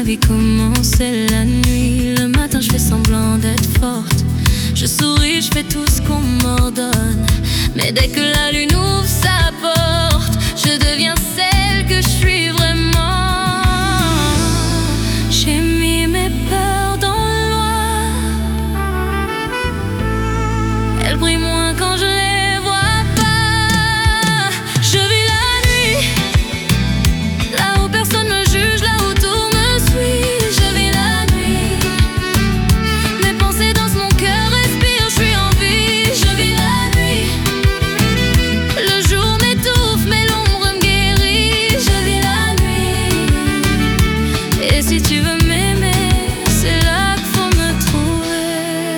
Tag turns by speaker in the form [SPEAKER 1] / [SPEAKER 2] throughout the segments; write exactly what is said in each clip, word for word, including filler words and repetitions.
[SPEAKER 1] vie commence, c'est la nuit. Le matin je fais semblant d'être forte, je souris, je fais tout ce qu'on m'ordonne. Mais dès que la lune ouvre sa porte, je deviens celle que je suis vraiment. J'ai mis mes peurs dans le noir, elles brillent moins quand je les vois pas. Je vis la nuit, là où personne me juge, là où tout me suit. Je vis la nuit, mes pensées dansent, mon cœur respire, je suis en vie. Je vis la nuit, le jour m'étouffe mais l'ombre me guérit. Je vis la nuit, et si tu veux m'aimer, c'est là qu'il faut me trouver.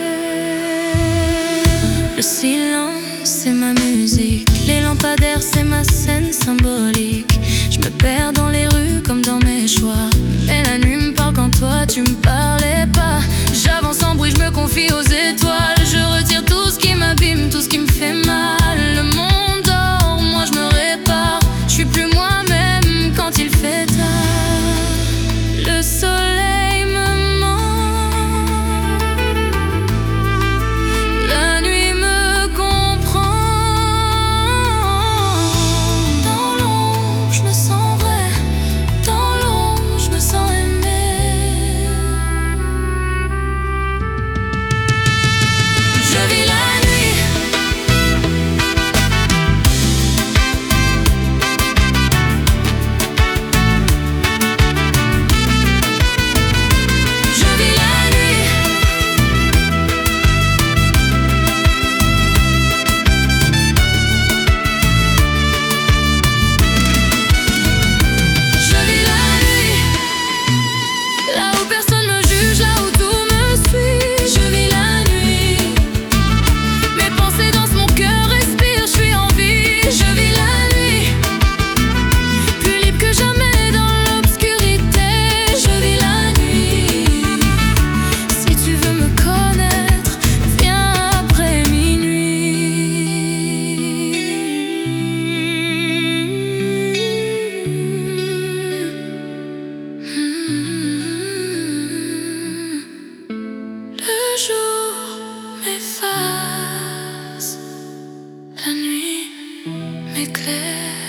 [SPEAKER 1] Le silence c'est ma musique, les lampadaires c'est ma scène symbolique. Je me perds dans les rues comme dans mes choix, mais la nuit me parle quand toi tu me parlais pas. J'avance en bruit, je me confie aux étoiles, je retire tout ce qui m'abîme, tout ce qui me fait mal. Le monde dort, moi je me répare, je suis plus moi-même quand il fait tard. Le soleil me ment, la nuit me comprend. Dans l'ombre je me sens vrai, dans l'ombre je me sens aimée. Je vis la nuit, je vis la nuit, je vis la nuit, là où personne me juge, là où tout me suit. Je vis la nuit, mes pensées dansent, mon cœur respire, je suis en vie. Je vis la nuit, plus libre que jamais dans l'obscurité. Je vis la nuit, si tu veux me connaître, viens après minuit. Le jour m'efface, la nuit m'éclaire.